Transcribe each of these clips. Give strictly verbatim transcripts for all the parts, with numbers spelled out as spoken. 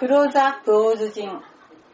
クローズアップ大洲人。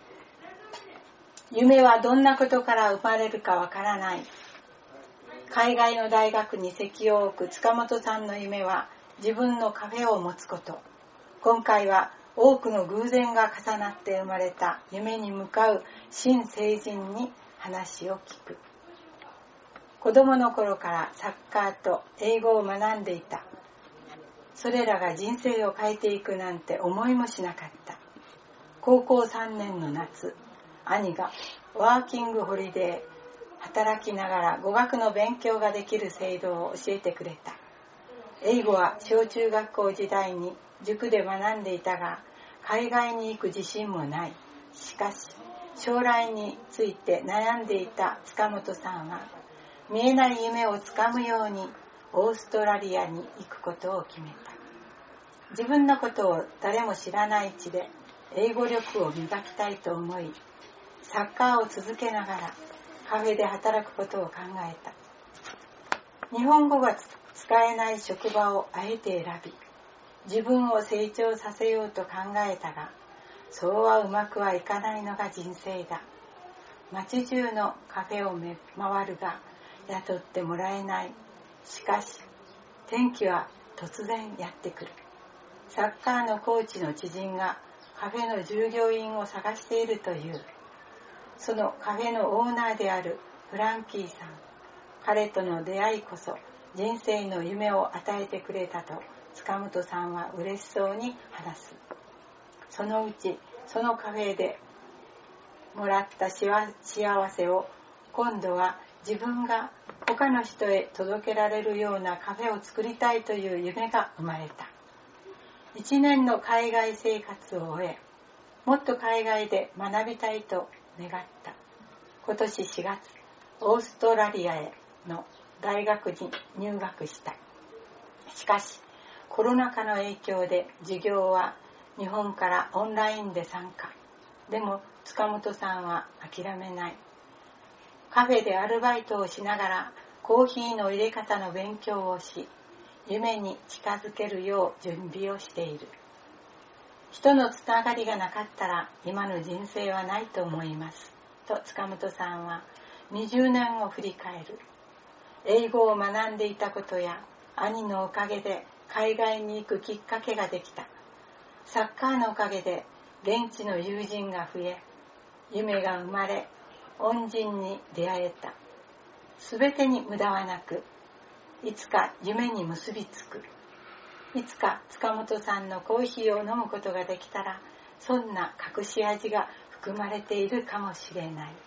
夢はどんなことから生まれるかわからない。海外の大学に籍を置く塚本さんの夢は自分のカフェを持つこと。今回は多くの偶然が重なって生まれた夢に向かう新成人に話を聞く。子供の頃からサッカーと英語を学んでいた。それらが人生を変えていくなんて思いもしなかった。高校さんねんの夏、兄がワーキングホリデー、働きながら語学の勉強ができる制度を教えてくれた。英語は小中学校時代に塾で学んでいたが、海外に行く自信もない。しかし、将来について悩んでいた塚本さんは、見えない夢をつかむようにオーストラリアに行くことを決めた。自分のことを誰も知らない地で英語力を磨きたいと思い、サッカーを続けながらカフェで働くことを考えた。日本語が使えない職場をあえて選び、自分を成長させようと考えたが、そうはうまくはいかないのが人生だ。街中のカフェを回るが雇ってもらえない。しかし、転機は突然やってくる。サッカーのコーチの知人がカフェの従業員を探しているという。そのカフェのオーナーであるフランキーさん。彼との出会いこそ人生の夢を与えてくれたと塚本さんは嬉しそうに話す。そのうちそのカフェでもらった幸せを今度は自分が他の人へ届けられるようなカフェを作りたいという夢が生まれた。一年の海外生活を終え、もっと海外で学びたいと願った。今年しがつ、オーストラリアへの大学に入学した。しかし、コロナ禍の影響で授業は日本からオンラインで参加。でも塚本さんは諦めない。カフェでアルバイトをしながらコーヒーの入れ方の勉強をし、夢に近づけるよう準備をしている。人のつながりがなかったら今の人生はないと思いますと塚本さんはにじゅうねんを振り返る。英語を学んでいたことや兄のおかげで海外に行くきっかけができた。サッカーのおかげで現地の友人が増え、夢が生まれ、恩人に出会えた。すべてに無駄はなく、いつか夢に結びつく。いつか塚本さんのコーヒーを飲むことができたら、そんな隠し味が含まれているかもしれない。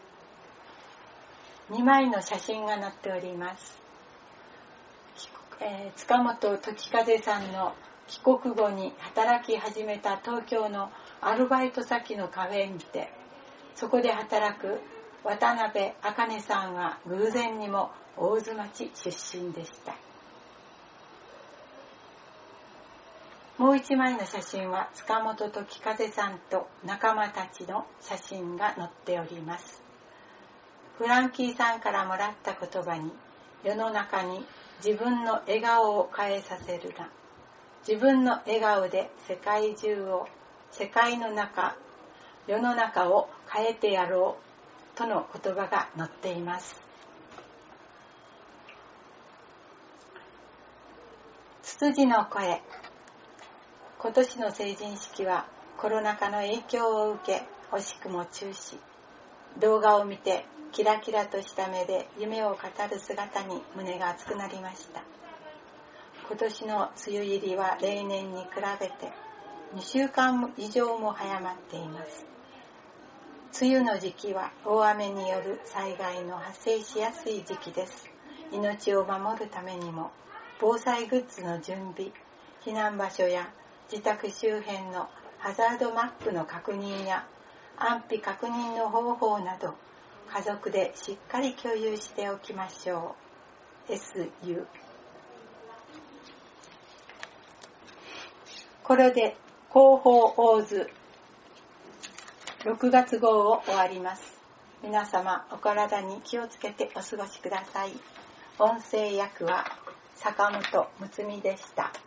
にまいの写真が載っております。えー、塚本時風さんの帰国後に働き始めた東京のアルバイト先のカフェにて、そこで働く渡辺茜さんは偶然にも大津町出身でした。もう一枚の写真は塚本時風さんと仲間たちの写真が載っております。フランキーさんからもらった言葉に、世の中に自分の笑顔を変えさせるな。自分の笑顔で世界中を、世界の中、世の中を変えてやろうとの言葉が載っています。ツツジの声。今年の成人式はコロナ禍の影響を受け、惜しくも中止。動画を見てキラキラとした目で夢を語る姿に胸が熱くなりました。今年の梅雨入りは例年に比べてにしゅうかん以上も早まっています。梅雨の時期は大雨による災害の発生しやすい時期です。命を守るためにも防災グッズの準備、避難場所や自宅周辺のハザードマップの確認や安否確認の方法など家族でしっかり共有しておきましょう。 エスユー これで広報大津ろくがつ号を終わります。皆様お体に気をつけてお過ごしください。音声役は坂本睦美でした。